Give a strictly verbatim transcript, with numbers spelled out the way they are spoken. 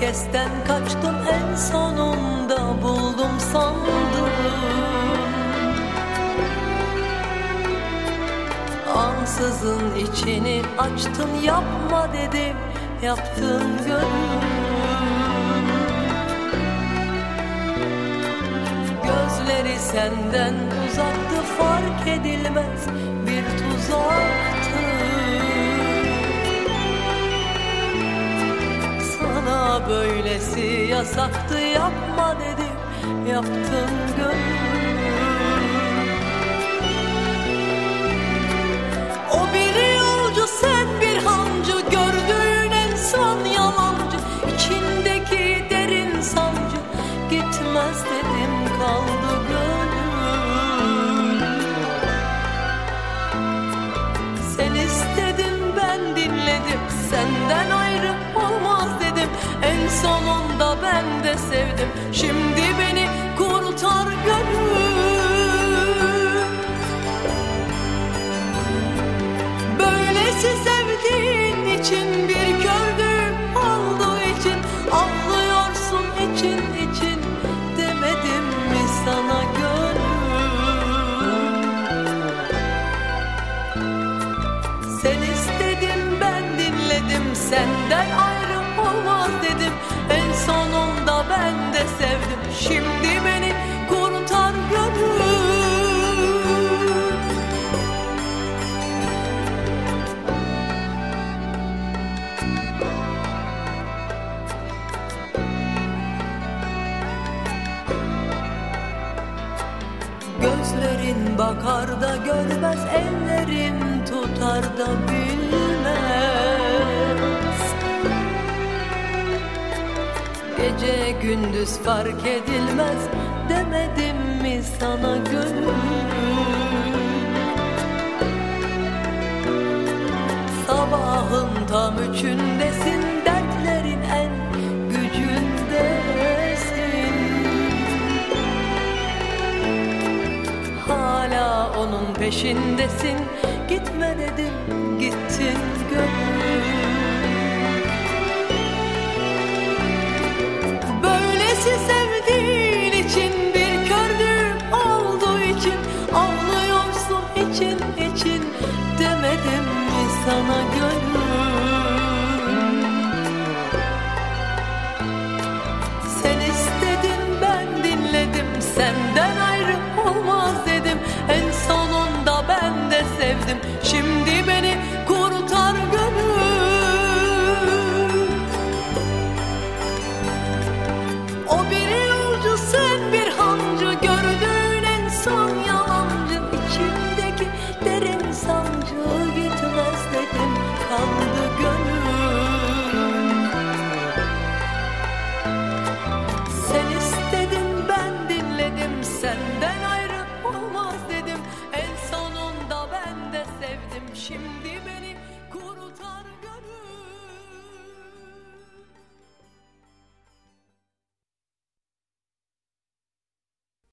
herkesten kaçtım, en sonunda buldum sandım. Ansızın içini açtın, yapma dedim, yaptın gönlüm. Gözleri senden uzaktı, fark edilmez bir tuzaktı. Sana böylesi yasaktı, yapma dedim, yaptın gönlüm. O bir yolcu, sen bir hancı, gördüğün en son yalancı. İçindeki derin sancı gitmez dedim, kaldı gönlüm. Sen istedin, ben dinledim, senden ayrı olmaz dedim. En sonunda ben de sevdim, şimdi beni kurtar gönlüm. Böylesi sevdiğin için, bir gördüğüm olduğu için ağlıyorsun için için, demedim mi sana gönlüm? Sen istedin, ben dinledim, senden ayrı olmaz dedim. En sonunda ben de sevdim, şimdi beni kurtar gönlüm. Gözlerin bakar da görmez, ellerin tutar da bilmez. Gece gündüz fark edilmez, demedim mi sana gönlüm? Sabahın tam üçündesin, dertlerin en gücündesin. Hala onun peşindesin, gitme dedim, gittin gönlüm. Böylesi sevdiğin için, bir kördüğüm olduğu için ağlıyorsun için için, demedim mi sana gönlüm?